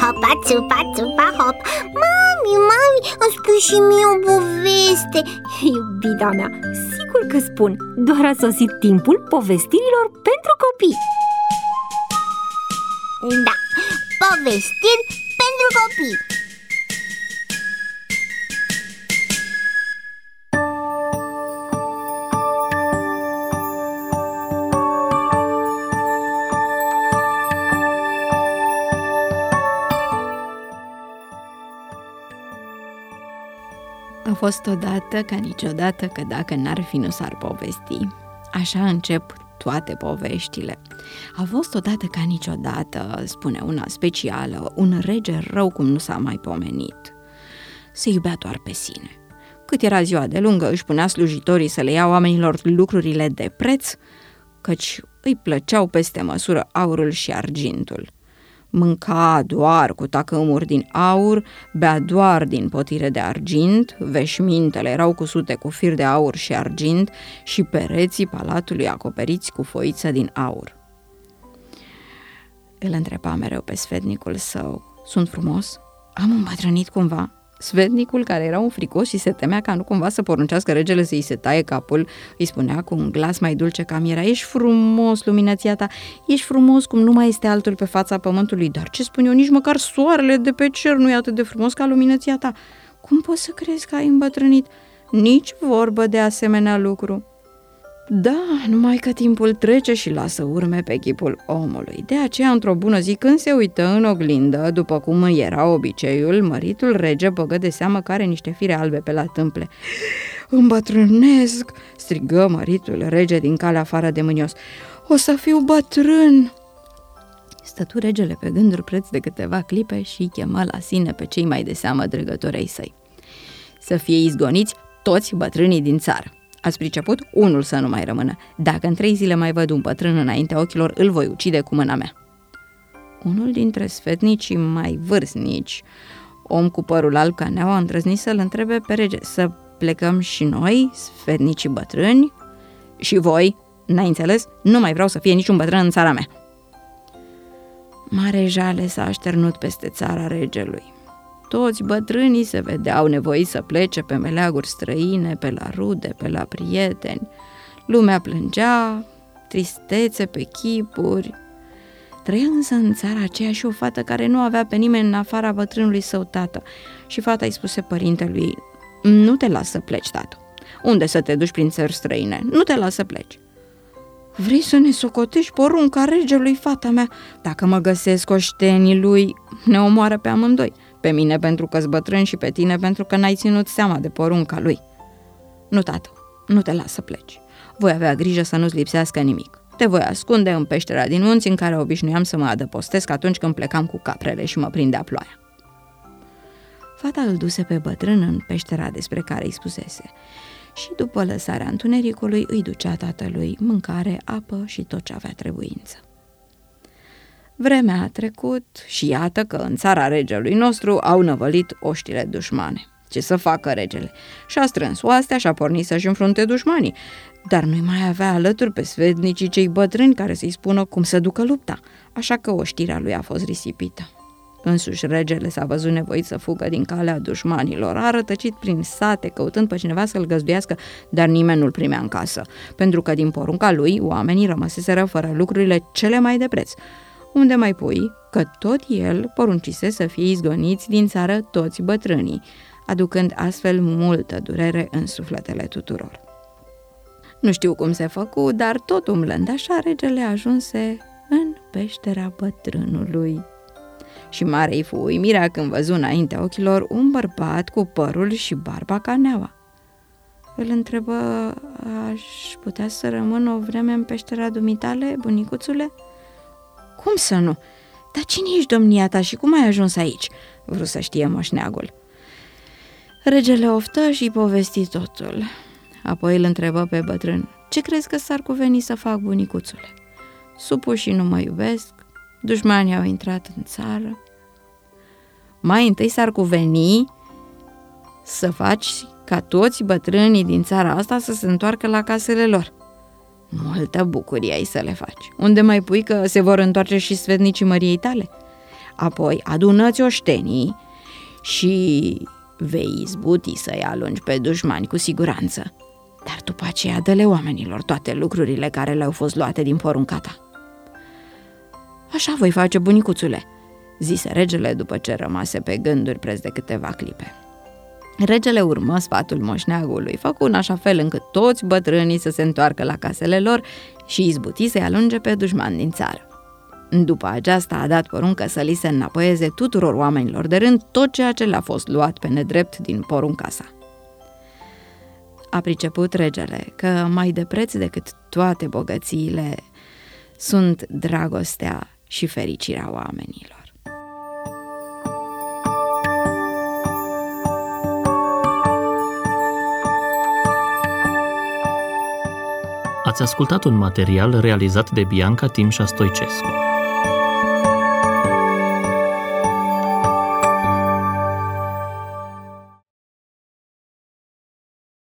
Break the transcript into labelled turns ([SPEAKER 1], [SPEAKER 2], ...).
[SPEAKER 1] hopa, țupa, țupa, hop. Mami, îmi spui și mie o poveste.
[SPEAKER 2] Iubita mea, sigur că spun. Doar a sosit timpul povestirilor pentru copii.
[SPEAKER 1] Da, povestiri pentru copii.
[SPEAKER 3] A fost odată ca niciodată că dacă n-ar fi nu s-ar povesti. Așa încep toate poveștile. A fost odată ca niciodată, spune una specială, un rege rău cum nu s-a mai pomenit. Se iubea doar pe sine. Cât era ziua de lungă, își punea slujitorii să le ia oamenilor lucrurile de preț, căci îi plăceau peste măsură aurul și argintul. Mânca doar cu tacâmuri din aur, bea doar din potire de argint, veșmintele erau cusute cu fir de aur și argint și pereții palatului acoperiți cu foiță din aur. Îl întreba mereu pe sfetnicul său: sunt frumos? Am îmbătrânit cumva? Sfetnicul, care era un fricos și se temea ca nu cumva să poruncească regele să-i se taie capul, îi spunea cu un glas mai dulce ca mierea: ești frumos, luminația ta, ești frumos cum nu mai este altul pe fața pământului. Dar ce spun eu, nici măcar soarele de pe cer nu e atât de frumos ca luminația ta. Cum poți să crezi că ai îmbătrânit? Nici vorbă de asemenea lucru. Da, numai că timpul trece și lasă urme pe chipul omului. De aceea, într-o bună zi, când se uită în oglindă, după cum era obiceiul, măritul rege băgă de seamă că are niște fire albe pe la tâmple. Îmbătrânesc, strigă măritul rege din calea afară de mânios. O să fiu bătrân! Stătu regele pe gânduri preț de câteva clipe și chemă la sine pe cei mai de seamă dregători ai săi. Să fie izgoniți toți bătrânii din țară. Ați priceput? Unul să nu mai rămână. Dacă în 3 zile mai văd un bătrân înaintea ochilor, îl voi ucide cu mâna mea. Unul dintre sfetnicii mai vârstnici, om cu părul alb ca neaua, îndrăzni să-l întrebe pe rege: să plecăm și noi, sfetnicii bătrâni? Și voi? N-ai înțeles? Nu mai vreau să fie niciun bătrân în țara mea. Mare jale s-a așternut peste țara regelui. Toți bătrânii se vedeau nevoiți să plece pe meleaguri străine, pe la rude, pe la prieteni. Lumea plângea, tristețe pe chipuri. Trăia însă în țara aceea și o fată care nu avea pe nimeni în afara bătrânului său tată. Și fata îi spuse părintelui: nu te las să pleci, tată. Unde să te duci prin țări străine? Nu te las să pleci. Vrei să ne socotești porunca regelui, fata mea? Dacă mă găsesc oștenii lui, ne omoară pe amândoi. Pe mine pentru că-s bătrân și pe tine pentru că n-ai ținut seama de porunca lui. Nu, tată, nu te las să pleci. Voi avea grijă să nu-ți lipsească nimic. Te voi ascunde în peștera din munți în care obișnuiam să mă adăpostesc atunci când plecam cu caprele și mă prindea ploaia. Fata îl duse pe bătrân în peștera despre care îi spusese și după lăsarea întunericului îi ducea tatălui mâncare, apă și tot ce avea trebuință. Vremea a trecut și iată că în țara regelui nostru au năvălit oștile dușmane. Ce să facă regele? Și-a strâns oastea și a pornit să-și înfrunte dușmanii, dar nu-i mai avea alături pe sfetnicii cei bătrâni care să-i spună cum să ducă lupta, așa că oștirea lui a fost risipită. Însuși regele s-a văzut nevoit să fugă din calea dușmanilor, a rătăcit prin sate căutând pe cineva să-l găzduiască, dar nimeni nu-l primea în casă, pentru că din porunca lui oamenii rămăseseră fără lucrurile cele mai de preț. Unde mai pui că tot el poruncise să fie izgoniți din țară toți bătrânii, aducând astfel multă durere în sufletele tuturor. Nu știu cum se făcu, dar tot umblând așa, regele ajunse în peștera bătrânului. Și mare-i fu uimirea când văzu înaintea ochilor un bărbat cu părul și barba ca neaua. Îl întrebă: aș putea să rămân o vreme în peștera dumitale, bunicuțule? Cum să nu? Dar cine ești, domnia ta, și cum ai ajuns aici? Vreau să știe moșneagul. Regele oftă și povesti totul. Apoi îl întrebă pe bătrân: ce crezi că s-ar cuveni să fac, bunicuțule? Supușii nu mă iubesc, dușmanii au intrat în țară. Mai întâi s-ar cuveni să faci ca toți bătrânii din țara asta să se întoarcă la casele lor. Multă bucurie ai să le faci. Unde mai pui că se vor întoarce și sfetnicii măriei tale? apoi adună-ți oștenii și vei izbuti să-i alungi pe dușmani cu siguranță. Dar după aceea dă-le oamenilor toate lucrurile care le-au fost luate din porunca ta. Așa voi face, bunicuțule, zise regele după ce rămase pe gânduri preț de câteva clipe. Regele urmă sfatul moșneagului, făcu în așa fel încât toți bătrânii să se întoarcă la casele lor și izbuti să-i alunge pe dușmani din țară. După aceasta a dat poruncă să li se înapoieze tuturor oamenilor de rând tot ceea ce le-a fost luat pe nedrept din porunca sa. A priceput regele că mai de preț decât toate bogățiile sunt dragostea și fericirea oamenilor.
[SPEAKER 4] Ați ascultat un material realizat de Bianca Timșa Stoicescu.